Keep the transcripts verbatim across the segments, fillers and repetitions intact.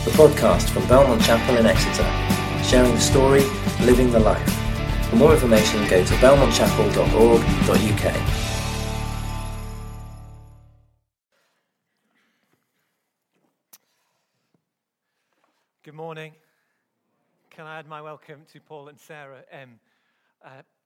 the podcast from Belmont Chapel in Exeter, sharing the story, living the life. For more information, go to belmont chapel dot org dot u k. Good morning. Can I add my welcome to Paul and Sarah? Um, uh,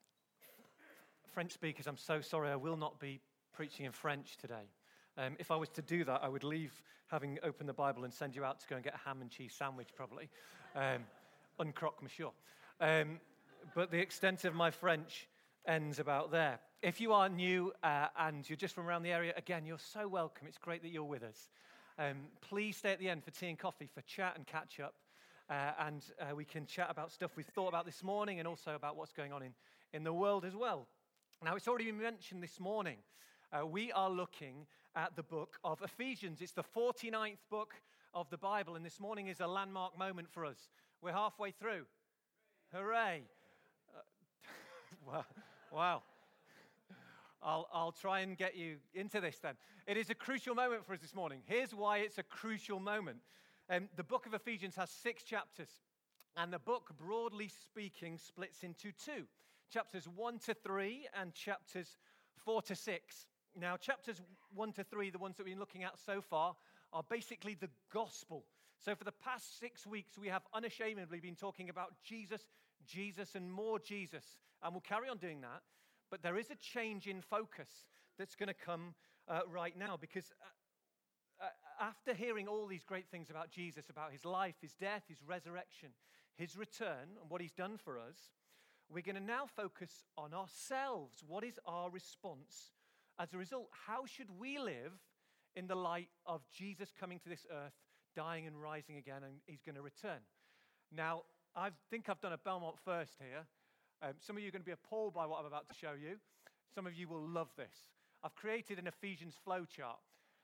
French speakers, I'm so sorry, I will not be preaching in French today. Um, if I was to do that, I would leave having opened the Bible and send you out to go and get a ham and cheese sandwich, probably. Um, un croque monsieur. Um, but the extent of my French ends about there. If you are new uh, and you're just from around the area, again, you're so welcome. It's great that you're with us. Um, please stay at the end for tea and coffee, for chat and catch up. Uh, and uh, we can chat about stuff we've thought about this morning and also about what's going on in, in the world as well. Now, it's already been mentioned this morning. Uh, we are looking at the book of Ephesians. It's the forty-ninth book of the Bible, and this morning is a landmark moment for us. We're halfway through. Hooray. Uh, wow. wow. I'll, I'll try and get you into this then. It is a crucial moment for us this morning. Here's why it's a crucial moment. Um, the book of Ephesians has six chapters, and the book, broadly speaking, splits into two. Chapters one to three and chapters four to six. Now, chapters one to three, the ones that we've been looking at so far, are basically the gospel. So for the past six weeks, we have unashamedly been talking about Jesus, Jesus, and more Jesus. And we'll carry on doing that. But there is a change in focus that's going to come uh, right now, because uh, uh, after hearing all these great things about Jesus, about his life, his death, his resurrection, his return, and what he's done for us, we're going to now focus on ourselves. What is our response as a result? How should we live in the light of Jesus coming to this earth, dying and rising again, and he's going to return? Now, I think I've done a Belmont first here. Um, some of you are going to be appalled by what I'm about to show you. Some of you will love this. I've created an Ephesians flowchart.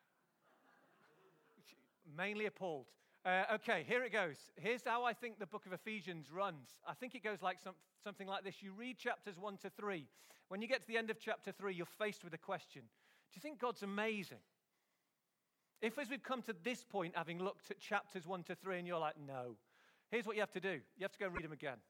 Mainly appalled. Uh, okay, here it goes. Here's how I think the book of Ephesians runs. I think it goes like some, something like this. You read chapters one to three. When you get to the end of chapter three, you're faced with a question. Do you think God's amazing? If as we've come to this point, having looked at chapters one to three, and you're like, no, here's what you have to do. You have to go read them again.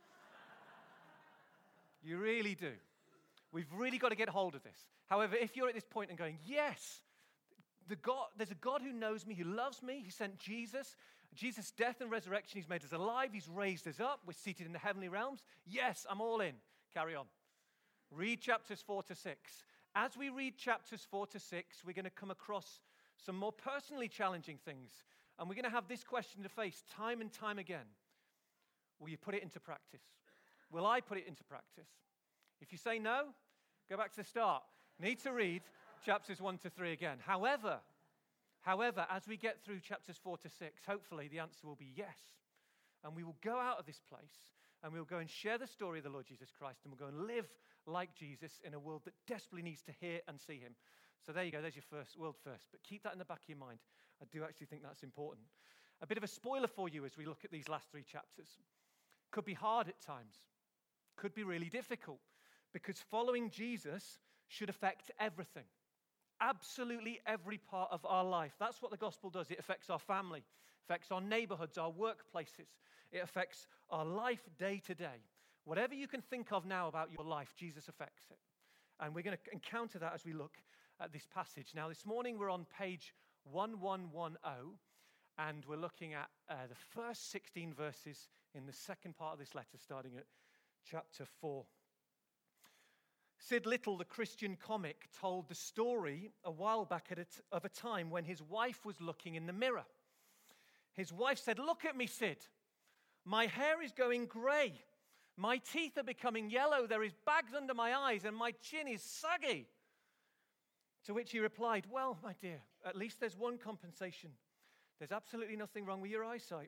You really do. We've really got to get hold of this. However, if you're at this point and going, yes, The God, there's a God who knows me, who loves me. He sent Jesus. Jesus' death and resurrection, he's made us alive. He's raised us up. We're seated in the heavenly realms. Yes, I'm all in. Carry on. Read chapters four to six. As we read chapters four to six, we're going to come across some more personally challenging things. And we're going to have this question to face time and time again. Will you put it into practice? Will I put it into practice? If you say no, go back to the start. Need to read chapters one to three again. However, however, as we get through chapters four to six, hopefully the answer will be yes. And we will go out of this place and we'll go and share the story of the Lord Jesus Christ, and we'll go and live like Jesus in a world that desperately needs to hear and see him. So there you go, there's your first, world first. But keep that in the back of your mind. I do actually think that's important. A bit of a spoiler for you as we look at these last three chapters. Could be hard at times. Could be really difficult, because following Jesus should affect everything. Absolutely every part of our life. That's what the gospel does. It affects our family, affects our neighborhoods, our workplaces. It affects our life day to day. Whatever you can think of now about your life, Jesus affects it. And we're going to encounter that as we look at this passage. Now, this morning we're on page eleven ten, and we're looking at uh, the first sixteen verses in the second part of this letter, starting at chapter four. Sid Little, the Christian comic, told the story a while back at a t- of a time when his wife was looking in the mirror. His wife said, "Look at me, Sid. My hair is going grey. My teeth are becoming yellow. There is bags under my eyes and my chin is saggy." To which he replied, "Well, my dear, at least there's one compensation. There's absolutely nothing wrong with your eyesight."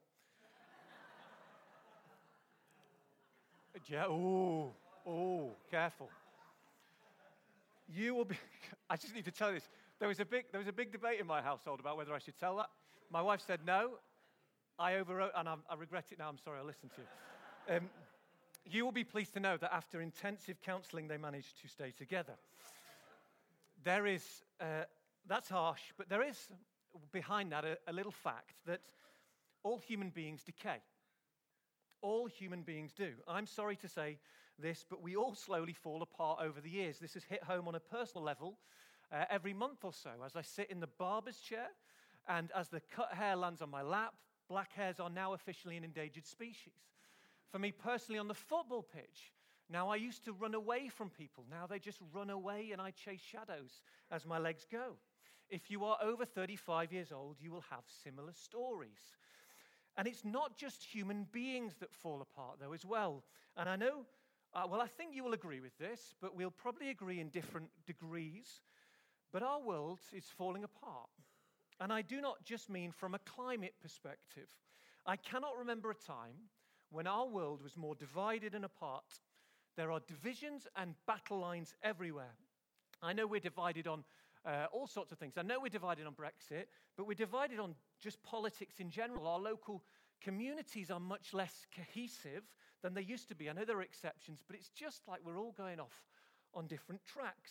Yeah, oh, oh, careful. You will be, I just need to tell you this. There was a big there was a big debate in my household about whether I should tell that. My wife said no. I overwrote, and I, I regret it now. I'm sorry, I listened to you. Um, you will be pleased to know that after intensive counseling, they managed to stay together. There is, uh, that's harsh, but there is behind that a, a little fact that all human beings decay. All human beings do. I'm sorry to say this, but we all slowly fall apart over the years. This has hit home on a personal level uh, every month or so. As I sit in the barber's chair and as the cut hair lands on my lap, black hairs are now officially an endangered species. For me personally, on the football pitch, now I used to run away from people. Now they just run away and I chase shadows as my legs go. If you are over thirty-five years old, you will have similar stories. And it's not just human beings that fall apart, though, as well. And I know, uh, well, I think you will agree with this, but we'll probably agree in different degrees. But our world is falling apart. And I do not just mean from a climate perspective. I cannot remember a time when our world was more divided and apart. There are divisions and battle lines everywhere. I know we're divided on uh, all sorts of things. I know we're divided on Brexit, but we're divided on just politics in general. Our local communities are much less cohesive than they used to be. I know there are exceptions, but it's just like we're all going off on different tracks.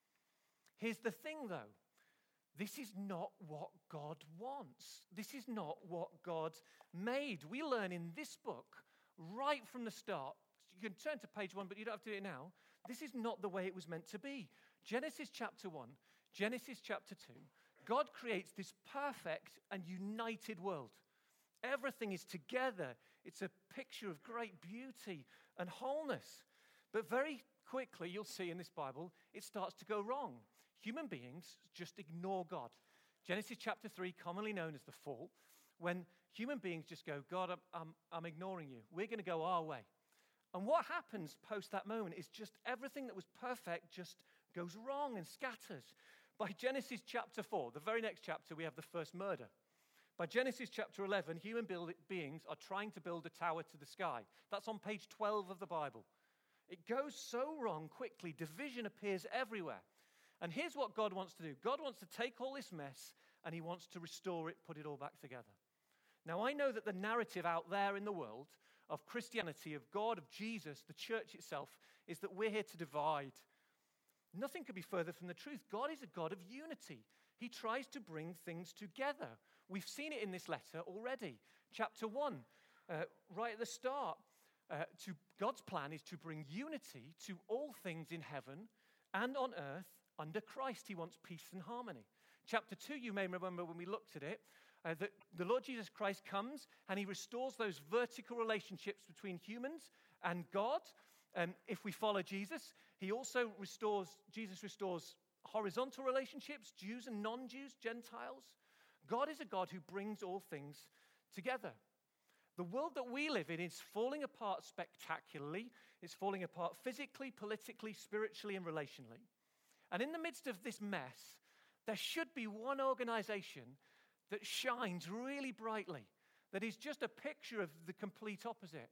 Here's the thing, though. This is not what God wants. This is not what God made. We learn in this book, right from the start. You can turn to page one, but you don't have to do it now. This is not the way it was meant to be. Genesis chapter one, Genesis chapter two. God creates this perfect and united world. Everything is together. It's a picture of great beauty and wholeness. But very quickly, you'll see in this Bible, it starts to go wrong. Human beings just ignore God. Genesis chapter three, commonly known as the fall, when human beings just go, God, I'm, I'm, I'm ignoring you. We're going to go our way. And what happens post that moment is just everything that was perfect just goes wrong and scatters. By Genesis chapter four, the very next chapter, we have the first murder. By Genesis chapter eleven, human build, beings are trying to build a tower to the sky. That's on page twelve of the Bible. It goes so wrong quickly. Division appears everywhere. And here's what God wants to do. God wants to take all this mess and he wants to restore it, put it all back together. Now, I know that the narrative out there in the world of Christianity, of God, of Jesus, the church itself, is that we're here to divide. Nothing could be further from the truth. God is a God of unity. He tries to bring things together. We've seen it in this letter already. Chapter one, uh, right at the start, uh, to God's plan is to bring unity to all things in heaven and on earth under Christ. He wants peace and harmony. Chapter two, you may remember when we looked at it, uh, that the Lord Jesus Christ comes and he restores those vertical relationships between humans and God. Um, if we follow Jesus, he also restores, Jesus restores horizontal relationships, Jews and non-Jews, Gentiles. God is a God who brings all things together. The world that we live in is falling apart spectacularly. It's falling apart physically, politically, spiritually, and relationally. And in the midst of this mess, there should be one organization that shines really brightly, that is just a picture of the complete opposite.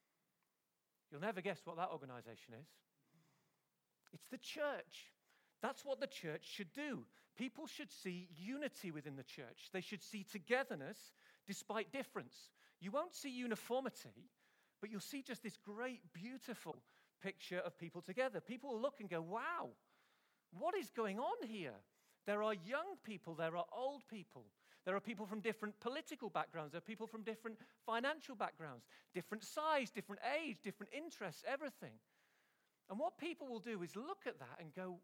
You'll never guess what that organization is. It's the church. That's what the church should do. People should see unity within the church. They should see togetherness despite difference. You won't see uniformity, but you'll see just this great, beautiful picture of people together. People will look and go, wow, what is going on here? There are young people, there are old people. There are people from different political backgrounds. There are people from different financial backgrounds, different size, different age, different interests, everything. And what people will do is look at that and go,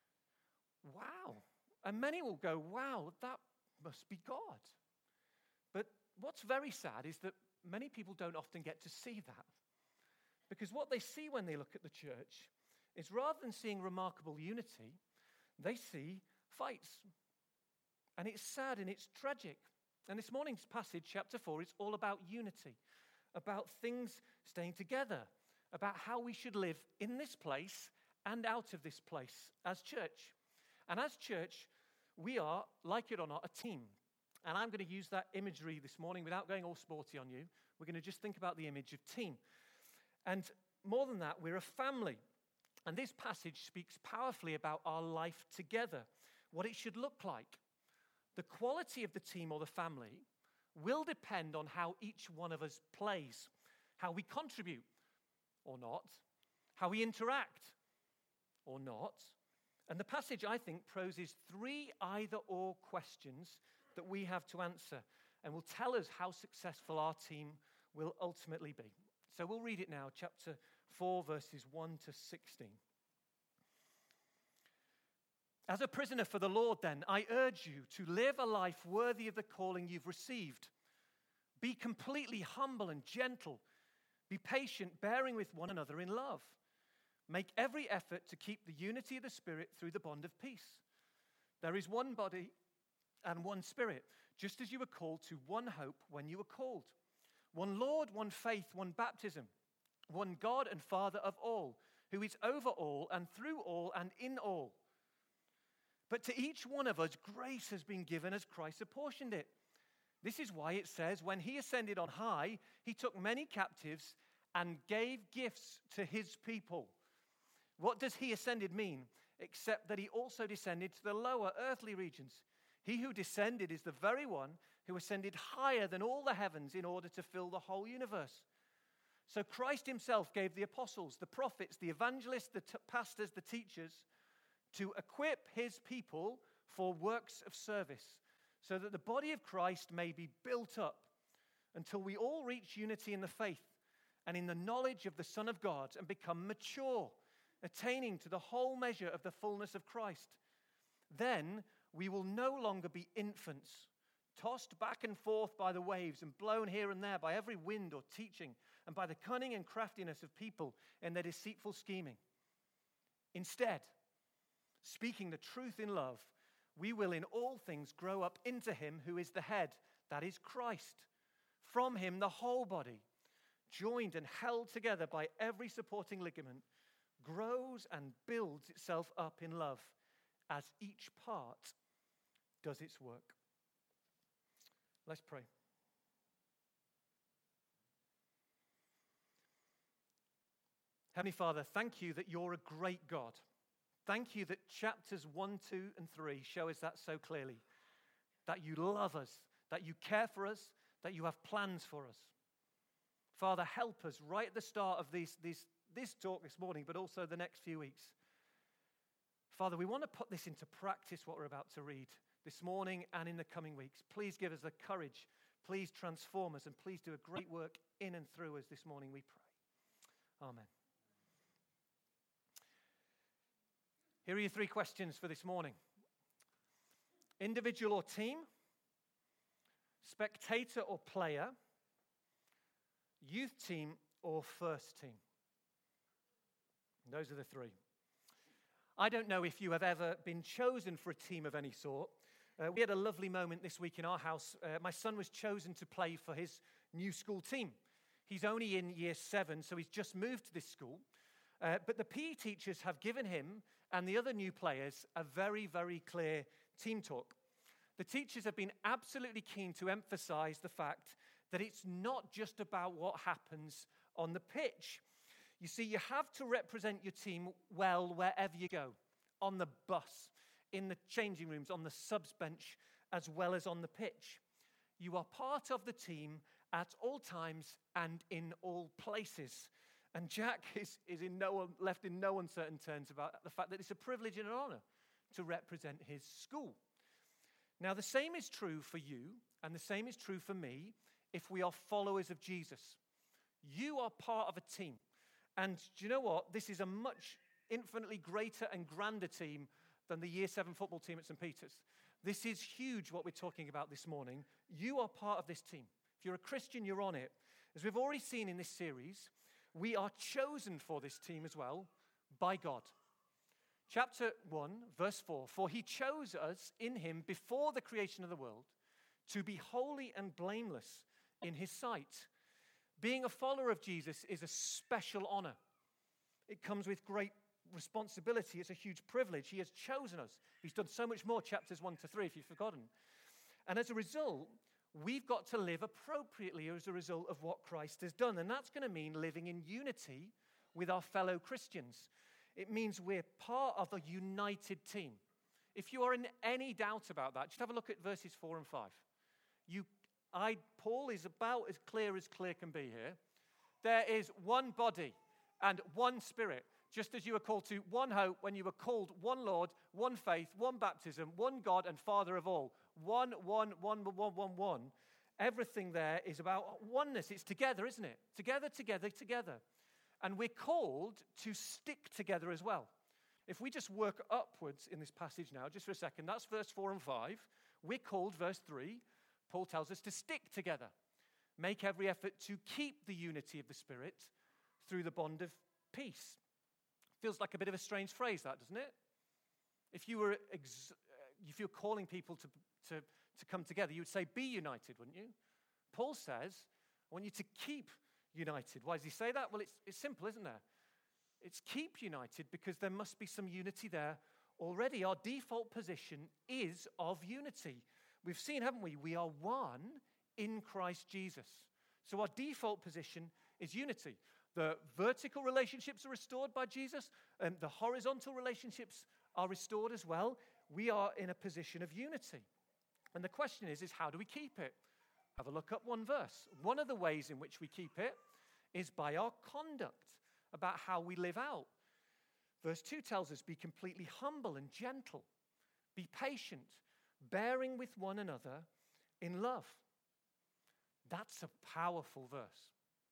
wow. And many will go, wow, that must be God. But what's very sad is that many people don't often get to see that. Because what they see when they look at the church is rather than seeing remarkable unity, they see fights. And it's sad and it's tragic. And this morning's passage, chapter four, is all about unity, about things staying together, about how we should live in this place and out of this place as church. And as church, we are, like it or not, a team. And I'm going to use that imagery this morning without going all sporty on you. We're going to just think about the image of team. And more than that, we're a family. And this passage speaks powerfully about our life together, what it should look like. The quality of the team or the family will depend on how each one of us plays, how we contribute or not, how we interact or not. And the passage, I think, poses three either-or questions that we have to answer. and will tell us how successful our team will ultimately be. So we'll read it now, chapter four, verses one to sixteen. As a prisoner for the Lord, then, I urge you to live a life worthy of the calling you've received. Be completely humble and gentle. Be patient, bearing with one another in love. Make every effort to keep the unity of the Spirit through the bond of peace. There is one body and one Spirit, just as you were called to one hope when you were called. One Lord, one faith, one baptism, one God and Father of all, who is over all and through all and in all. But to each one of us, grace has been given as Christ apportioned it. This is why it says, when he ascended on high, he took many captives and gave gifts to his people. What does he ascended mean? Except that he also descended to the lower earthly regions. He who descended is the very one who ascended higher than all the heavens in order to fill the whole universe. So Christ himself gave the apostles, the prophets, the evangelists, the t- pastors, the teachers, to equip his people for works of service, so that the body of Christ may be built up until we all reach unity in the faith and in the knowledge of the Son of God and become mature, attaining to the whole measure of the fullness of Christ. Then we will no longer be infants, tossed back and forth by the waves and blown here and there by every wind or teaching and by the cunning and craftiness of people in their deceitful scheming. Instead, speaking the truth in love, we will in all things grow up into him who is the head, that is Christ. From him the whole body, joined and held together by every supporting ligament, grows and builds itself up in love as each part does its work. Let's pray. Heavenly Father, thank you that you're a great God. Thank you that chapters one, two, and three show us that so clearly. That you love us, that you care for us, that you have plans for us. Father, help us right at the start of this, this, this talk this morning, but also the next few weeks. Father, we want to put this into practice, what we're about to read this morning and in the coming weeks. Please give us the courage. Please transform us, and please do a great work in and through us this morning, we pray. Amen. Here are your three questions for this morning. Individual or team? Spectator or player? Youth team or first team? Those are the three. I don't know if you have ever been chosen for a team of any sort. Uh, we had a lovely moment this week in our house. Uh, my son was chosen to play for his new school team. He's only in year seven, so he's just moved to this school. Uh, but the P E teachers have given him and the other new players a very, very clear team talk. The teachers have been absolutely keen to emphasize the fact that it's not just about what happens on the pitch. You see, you have to represent your team well wherever you go, on the bus, in the changing rooms, on the subs bench, as well as on the pitch. You are part of the team at all times and in all places. And Jack is, is in no, left in no uncertain terms about the fact that it's a privilege and an honor to represent his school. Now, the same is true for you, and the same is true for me if we are followers of Jesus. You are part of a team. And do you know what? This is a much infinitely greater and grander team than the year seven football team at Saint Peter's. This is huge, what we're talking about this morning. You are part of this team. If you're a Christian, you're on it. As we've already seen in this series, we are chosen for this team as well by God. Chapter one, verse four, for he chose us in him before the creation of the world to be holy and blameless in his sight. Being a follower of Jesus is a special honor. It comes with great responsibility. It's a huge privilege. He has chosen us. He's done so much more, chapters one to three, if you've forgotten. And as a result, we've got to live appropriately as a result of what Christ has done. And that's going to mean living in unity with our fellow Christians. It means we're part of a united team. If you are in any doubt about that, just have a look at verses four and five. You, I, Paul is about as clear as clear can be here. There is one body and one Spirit, just as you were called to one hope when you were called one Lord, one faith, one baptism, one God and Father of all. One, one, one, one, one, one. Everything there is about oneness. It's together, isn't it? Together, together, together. And we're called to stick together as well. If we just work upwards in this passage now, just for a second, that's verse four and five. We're called, verse three, Paul tells us to stick together. Make every effort to keep the unity of the Spirit through the bond of peace. Feels like a bit of a strange phrase, that, doesn't it? If you were ex- if you're calling people to, to, to come together, you would say, be united, wouldn't you? Paul says, I want you to keep united. Why does he say that? Well, it's, it's simple, isn't there? It's keep united because there must be some unity there already. Our default position is of unity. We've seen, haven't we? We are one in Christ Jesus. So our default position is unity. The vertical relationships are restored by Jesus, and the horizontal relationships are restored as well. We are in a position of unity. And the question is, is how do we keep it? Have a look at one verse. One of the ways in which we keep it is by our conduct, about how we live out. Verse two tells us, be completely humble and gentle. Be patient, bearing with one another in love. That's a powerful verse.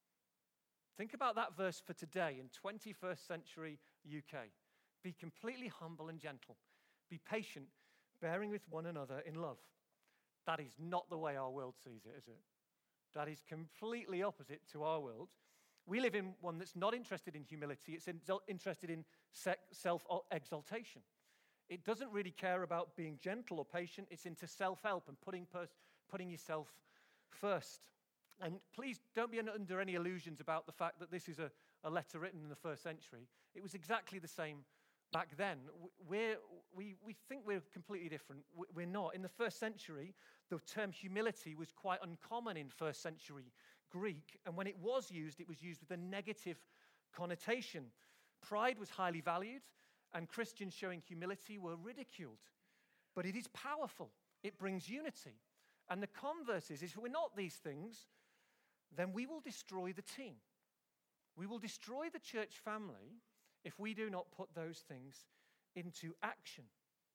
Think about that verse for today in twenty-first century U K. Be completely humble and gentle. Be patient, bearing with one another in love. That is not the way our world sees it, is it? That is completely opposite to our world. We live in one that's not interested in humility. It's in, interested in self-exaltation. It doesn't really care about being gentle or patient. It's into self-help and putting, pers- putting yourself first. And please don't be under any illusions about the fact that this is a, a letter written in the first century. It was exactly the same back then. We're, we, we think we're completely different. We're not. In the first century, the term humility was quite uncommon in first century Greek. And when it was used, it was used with a negative connotation. Pride was highly valued, and Christians showing humility were ridiculed. But it is powerful. It brings unity. And the converse is, if we're not these things, then we will destroy the team. We will destroy the church family if we do not put those things into action.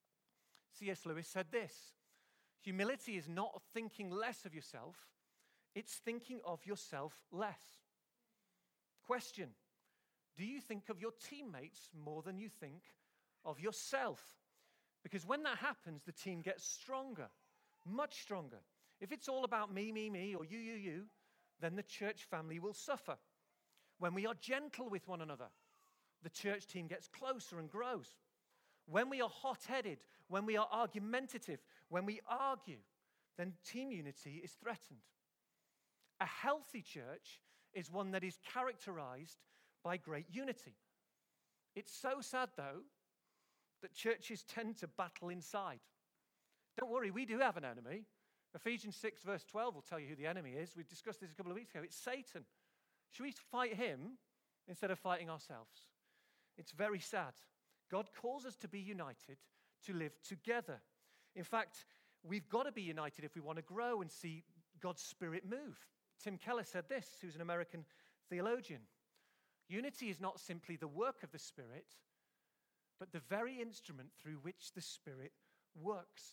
C S Lewis said this, humility is not thinking less of yourself, it's thinking of yourself less. Question, do you think of your teammates more than you think of yourself? Because when that happens, the team gets stronger, much stronger. If it's all about me, me, me, or you, you, you, then the church family will suffer. When we are gentle with one another, the church team gets closer and grows. When we are hot-headed, when we are argumentative, when we argue, then team unity is threatened. A healthy church is one that is characterized by great unity. It's so sad, though, that churches tend to battle inside. Don't worry, we do have an enemy. Ephesians six, verse twelve will tell you who the enemy is. We discussed this a couple of weeks ago. It's Satan. Should we fight him instead of fighting ourselves? It's very sad. God calls us to be united, to live together. In fact, we've got to be united if we want to grow and see God's Spirit move. Tim Keller said this, who's an American theologian. Unity is not simply the work of the Spirit, but the very instrument through which the Spirit works.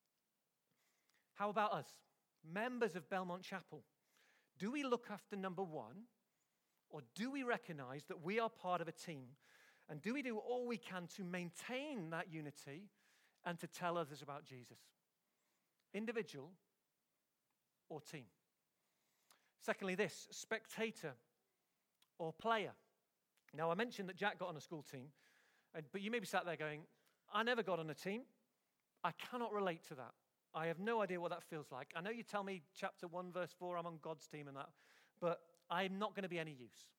How about us, members of Belmont Chapel? Do we look after number one, or do we recognize that we are part of a team? And do we do all we can to maintain that unity and to tell others about Jesus? Individual or team? Secondly, this, spectator or player. Now, I mentioned that Jack got on a school team, but you may be sat there going, I never got on a team. I cannot relate to that. I have no idea what that feels like. I know you tell me chapter one, verse four, I'm on God's team and that, but I'm not going to be any use.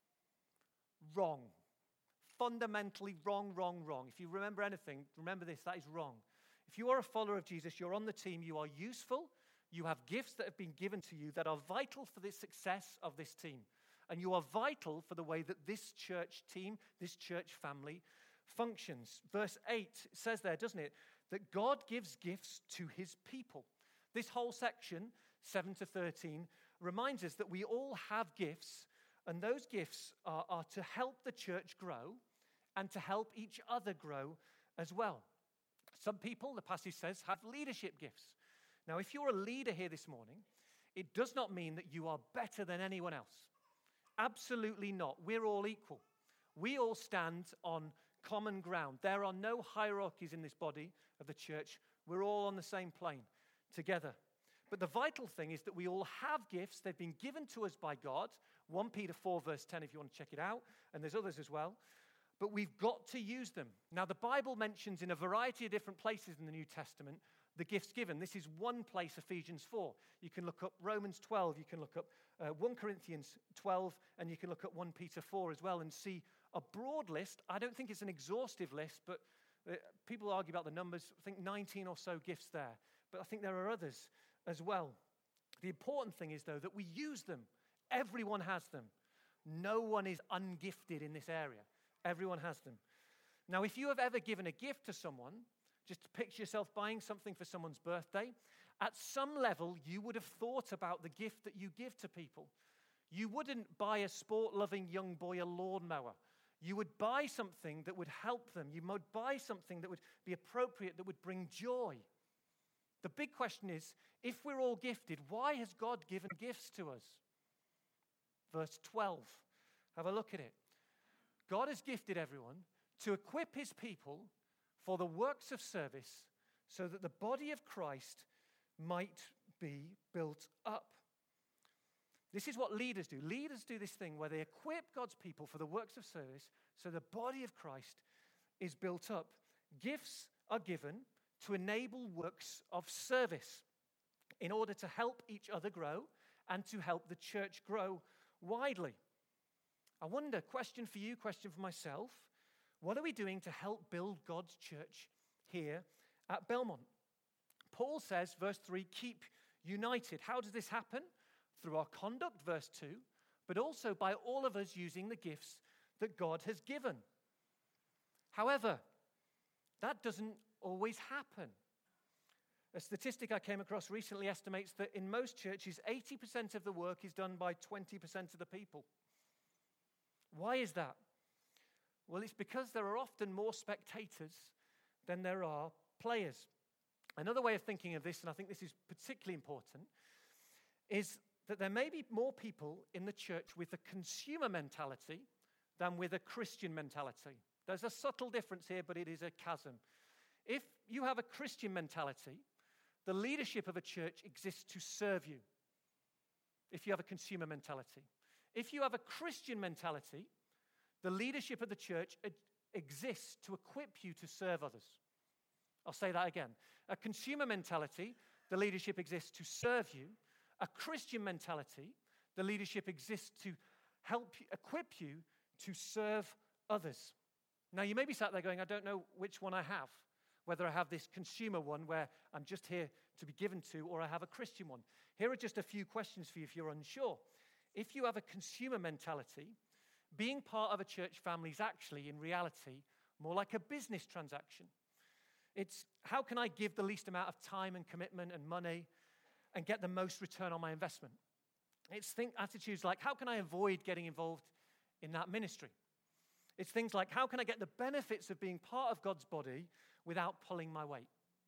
Wrong. Fundamentally wrong, wrong, wrong. If you remember anything, remember this, that is wrong. If you are a follower of Jesus, you're on the team, you are useful, you have gifts that have been given to you that are vital for the success of this team. And you are vital for the way that this church team, this church family functions. Verse eight says there, doesn't it, that God gives gifts to his people. This whole section, seven to thirteen, reminds us that we all have gifts, and those gifts are, are to help the church grow and to help each other grow as well. Some people, the passage says, have leadership gifts. Now, if you're a leader here this morning, It does not mean that you are better than anyone else. Absolutely not. We're all equal. We all stand on common ground. There are no hierarchies in this body of the church. We're all on the same plane together. But the vital thing is that we all have gifts. They've been given to us by God. First Peter four, verse ten, if you want to check it out. And there's others as well. But we've got to use them. Now, the Bible mentions in a variety of different places in the New Testament the gifts given. This is one place, Ephesians four. You can look up Romans twelve. You can look up uh, First Corinthians twelve. And you can look at First Peter four as well and see a broad list. I don't think it's an exhaustive list, but uh, people argue about the numbers. I think nineteen or so gifts there. But I think there are others as well. The important thing is, though, that we use them. Everyone has them. No one is ungifted in this area. Everyone has them. Now, if you have ever given a gift to someone, just picture yourself buying something for someone's birthday, at some level, you would have thought about the gift that you give to people. You wouldn't buy a sport-loving young boy a lawnmower. You would buy something that would help them. You would buy something that would be appropriate, that would bring joy. The big question is, if we're all gifted, why has God given gifts to us? Verse twelve. Have a look at it. God has gifted everyone to equip his people for the works of service so that the body of Christ might be built up. This is what leaders do. Leaders do this thing where they equip God's people for the works of service so the body of Christ is built up. Gifts are given to enable works of service in order to help each other grow and to help the church grow widely. I wonder, question for you, question for myself, what are we doing to help build God's church here at Belmont? Paul says, verse three, keep united. How does this happen? Through our conduct, verse two, but also by all of us using the gifts that God has given. However, that doesn't always happen. A statistic I came across recently estimates that in most churches, eighty percent of the work is done by twenty percent of the people. Why is that? Well, it's because there are often more spectators than there are players. Another way of thinking of this, and I think this is particularly important, is that there may be more people in the church with a consumer mentality than with a Christian mentality. There's a subtle difference here, but it is a chasm. If you have a Christian mentality, the leadership of a church exists to serve you. If you have a consumer mentality. If you have a Christian mentality, the leadership of the church exists to equip you to serve others. I'll say that again. A consumer mentality, the leadership exists to serve you. A Christian mentality, the leadership exists to help you, equip you to serve others. Now, you may be sat there going, I don't know which one I have. Whether I have this consumer one where I'm just here to be given to, or I have a Christian one. Here are just a few questions for you if you're unsure. If you have a consumer mentality, being part of a church family is actually, in reality, more like a business transaction. It's how can I give the least amount of time and commitment and money and get the most return on my investment? It's think attitudes like, how can I avoid getting involved in that ministry? It's things like, how can I get the benefits of being part of God's body without pulling my weight?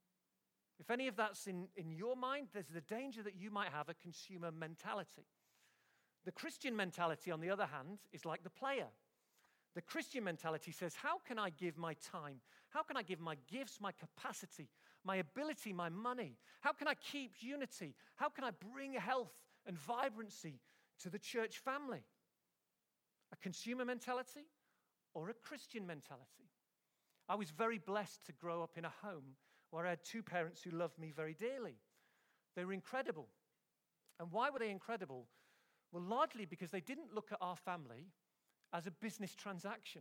If any of that's in, in your mind, there's the danger that you might have a consumer mentality. The Christian mentality, on the other hand, is like the player. The Christian mentality says, how can I give my time? How can I give my gifts, my capacity, my ability, my money? How can I keep unity? How can I bring health and vibrancy to the church family? A consumer mentality or a Christian mentality? I was very blessed to grow up in a home where I had two parents who loved me very dearly. They were incredible. And why were they incredible? Well, largely because they didn't look at our family as a business transaction.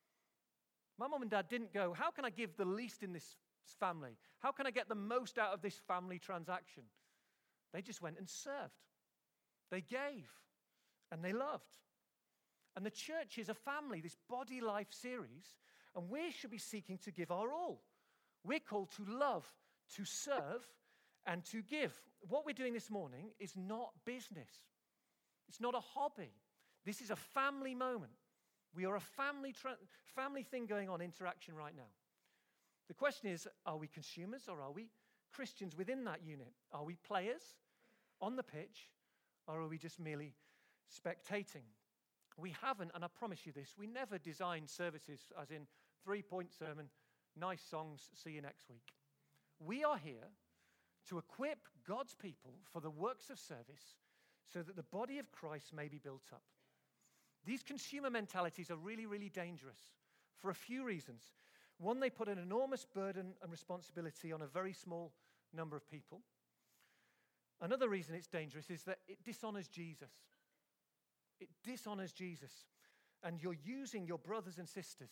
My mom and dad didn't go, how can I give the least in this family? How can I get the most out of this family transaction? They just went and served. They gave and they loved. And the church is a family, this Body Life series, and we should be seeking to give our all. We're called to love, to serve, and to give. What we're doing this morning is not business. It's not a hobby. This is a family moment. We are a family tra- family thing going on, interaction right now. The question is, are we consumers or are we Christians within that unit? Are we players? on the pitch, or are we just merely spectating? We haven't, and I promise you this, we never design services as in three-point sermon, nice songs, see you next week. We are here to equip God's people for the works of service so that the body of Christ may be built up. These consumer mentalities are really, really dangerous for a few reasons. One, they put an enormous burden and responsibility on a very small number of people. Another reason it's dangerous is that it dishonors Jesus. It dishonors Jesus. And you're using your brothers and sisters.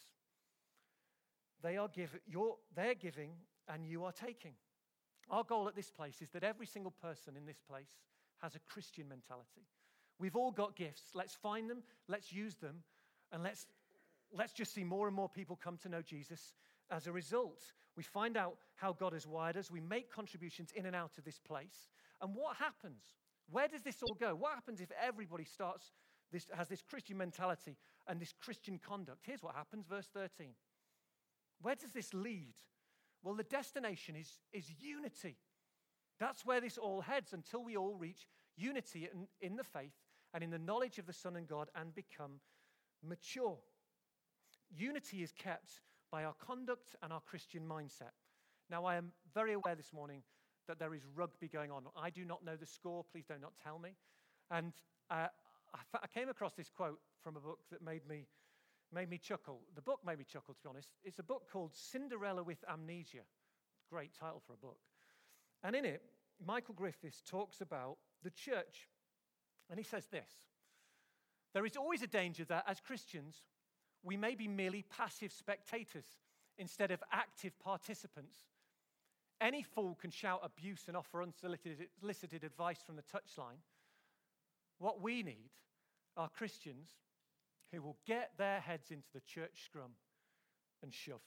They are give, you're, they're giving and you are taking. Our goal at this place is that every single person in this place has a Christian mentality. We've all got gifts. Let's find them, let's use them, and let's, let's just see more and more people come to know Jesus. As a result, we find out how God has wired us. We make contributions in and out of this place. And what happens? Where does this all go? What happens if everybody starts this, has this Christian mentality and this Christian conduct? Here's what happens, verse thirteen. Where does this lead? Well, the destination is, is unity. That's where this all heads until we all reach unity in, in the faith and in the knowledge of the Son and God and become mature. Unity is kept by our conduct and our Christian mindset. Now, I am very aware this morning that there is rugby going on. I do not know the score. Please do not tell me. And uh, I, fa- I came across this quote from a book that made me made me chuckle. The book made me chuckle, to be honest. It's a book called Cinderella with Amnesia. Great title for a book. And in it, Michael Griffiths talks about the church. And he says this: there is always a danger that as Christians, we may be merely passive spectators instead of active participants. Any fool can shout abuse and offer unsolicited advice from the touchline. What we need are Christians who will get their heads into the church scrum and shove.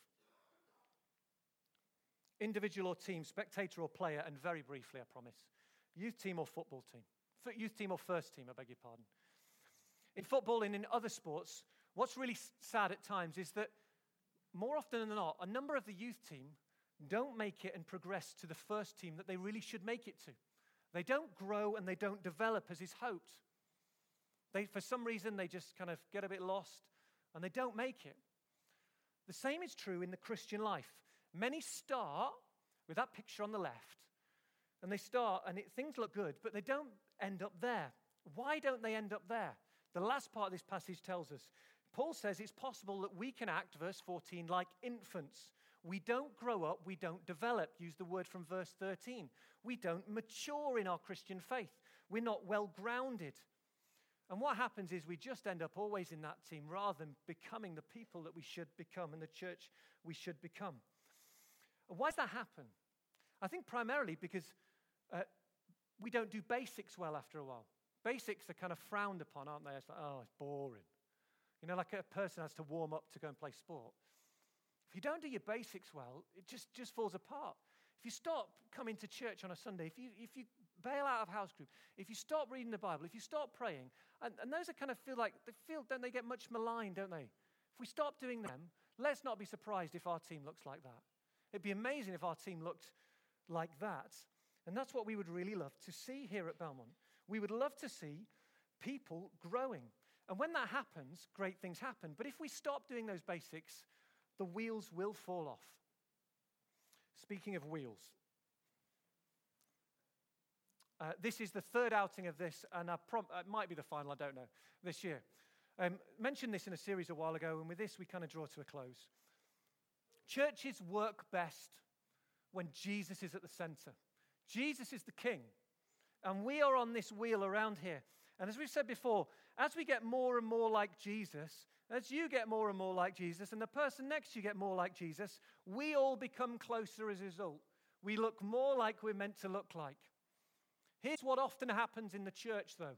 Individual or team, spectator or player, and very briefly, I promise, youth team or football team. Youth team or first team, I beg your pardon. In football and in other sports, what's really sad at times is that more often than not, a number of the youth team don't make it and progress to the first team that they really should make it to. They don't grow and they don't develop as is hoped. They, for some reason, they just kind of get a bit lost and they don't make it. The same is true in the Christian life. Many start with that picture on the left, and they start and it, things look good, but they don't end up there. Why don't they end up there? The last part of this passage tells us. Paul says it's possible that we can act, verse fourteen, like infants. We don't grow up, we don't develop. Use the word from verse thirteen. We don't mature in our Christian faith. We're not well grounded. And what happens is we just end up always in that team rather than becoming the people that we should become and the church we should become. And why does that happen? I think primarily because uh, we don't do basics well after a while. Basics are kind of frowned upon, aren't they? It's like, oh, it's boring. You know, like a person has to warm up to go and play sport. If you don't do your basics well, it just, just falls apart. If you stop coming to church on a Sunday, if you if you bail out of house group, if you stop reading the Bible, if you stop praying, and, and those that kind of feel like, they feel, don't they get much maligned, don't they? If we stop doing them, let's not be surprised if our team looks like that. It'd be amazing if our team looked like that. And that's what we would really love to see here at Belmont. We would love to see people growing. And when that happens, great things happen. But if we stop doing those basics, the wheels will fall off. Speaking of wheels, uh, this is the third outing of this, and I prom- it might be the final, I don't know, this year. Um, mentioned this in a series a while ago, and with this we kind of draw to a close. Churches work best when Jesus is at the center. Jesus is the king, and we are on this wheel around here. And as we've said before, as we get more and more like Jesus, as you get more and more like Jesus, and the person next to you get more like Jesus, we all become closer as a result. We look more like we're meant to look like. Here's what often happens in the church, though.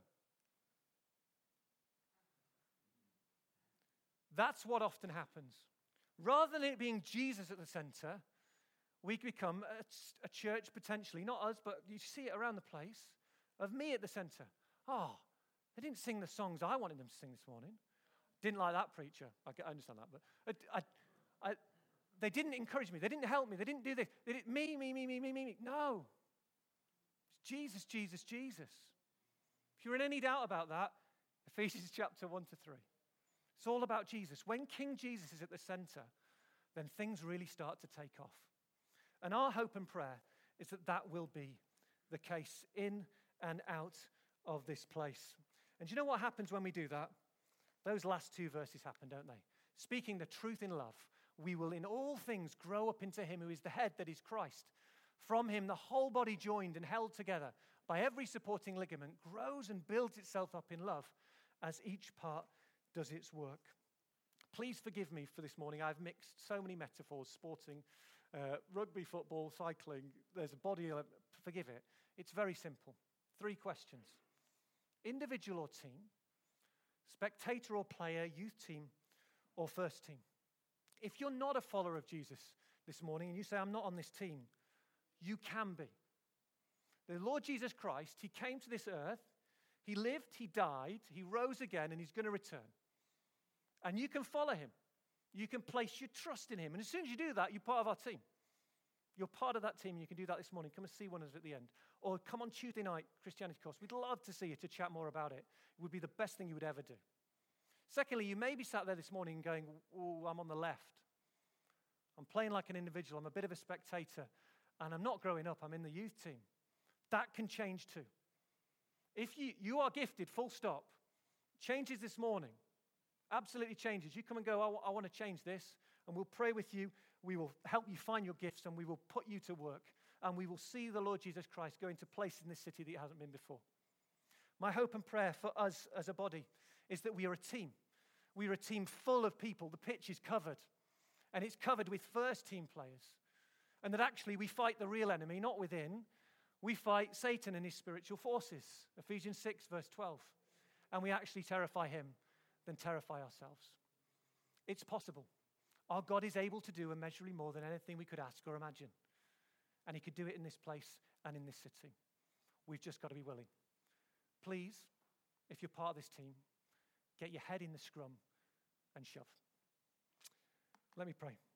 That's what often happens. Rather than it being Jesus at the center, we become a, a church potentially, not us, but you see it around the place, of me at the center. Oh, they didn't sing the songs I wanted them to sing this morning. Didn't like that preacher. I, I understand that, but I, I, I, they didn't encourage me. They didn't help me. They didn't do this. They did, me, me, me, me, me, me, me. No. Jesus, Jesus, Jesus. If you're in any doubt about that, Ephesians chapter one to three. It's all about Jesus. When King Jesus is at the center, then things really start to take off. And our hope and prayer is that that will be the case in and out of this place. And do you know what happens when we do that? Those last two verses happen, don't they? Speaking the truth in love, we will in all things grow up into him who is the head, that is Christ. From him, the whole body joined and held together by every supporting ligament grows and builds itself up in love as each part does its work. Please forgive me for this morning. I've mixed so many metaphors, sporting, uh, rugby, football, cycling. There's a body, forgive it. It's very simple. Three questions. Individual or team, spectator or player, youth team or first team. If you're not a follower of Jesus this morning and you say, I'm not on this team, you can be. The Lord Jesus Christ, he came to this earth, he lived, he died, he rose again, and he's going to return. And you can follow him. You can place your trust in him. And as soon as you do that, you're part of our team. You're part of that team, and you can do that this morning. Come and see one of us at the end. Or come on Tuesday night, Christianity course. We'd love to see you, to chat more about it. It would be the best thing you would ever do. Secondly, you may be sat there this morning going, oh, I'm on the left. I'm playing like an individual. I'm a bit of a spectator. And I'm not growing up. I'm in the youth team. That can change too. If you, you are gifted, full stop, changes this morning, absolutely changes. You come and go, I, w- I want to change this, and we'll pray with you. We will help you find your gifts, and we will put you to work, and we will see the Lord Jesus Christ go into place in this city that he hasn't been before. My hope and prayer for us as a body is that we are a team. We are a team full of people. The pitch is covered, and it's covered with first team players, and that actually we fight the real enemy, not within. We fight Satan and his spiritual forces, Ephesians six, verse twelve. And we actually terrify him, then terrify ourselves. It's possible. Our God is able to do immeasurably more than anything we could ask or imagine. And he could do it in this place and in this city. We've just got to be willing. Please, if you're part of this team, get your head in the scrum and shove. Let me pray.